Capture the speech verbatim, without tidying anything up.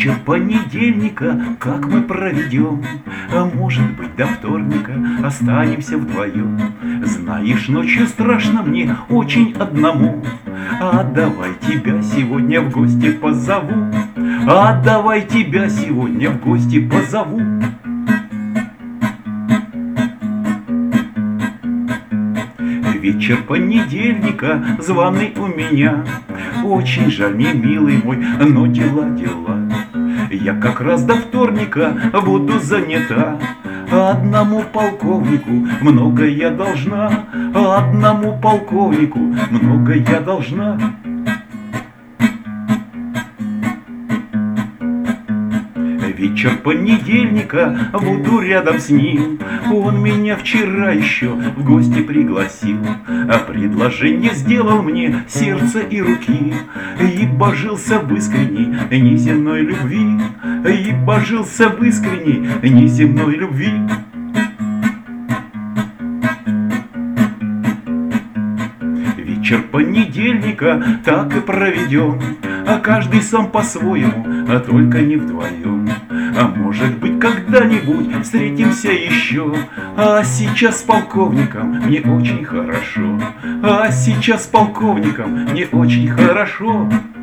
Вечер понедельника, как мы проведем? А может быть, до вторника останемся вдвоем. Знаешь, ночью страшно мне очень одному. А давай тебя сегодня в гости позову. А давай тебя сегодня в гости позову. Вечер понедельника, званый у меня. Очень жаль мне, милый мой, но дела, дела. Я как раз до вторника буду занята. Одному полковнику много я должна. Одному полковнику много я должна. Вечер понедельника, буду рядом с ним. Он меня вчера еще в гости пригласил, а предложение сделал мне сердце и руки. И божился в искренней неземной любви. И божился в искренней неземной любви. Вечер понедельника так и проведем, а каждый сам по-своему, а только не вдвоем. А может быть, когда-нибудь встретимся еще. А сейчас с полковником мне очень хорошо. А сейчас с полковником мне очень хорошо.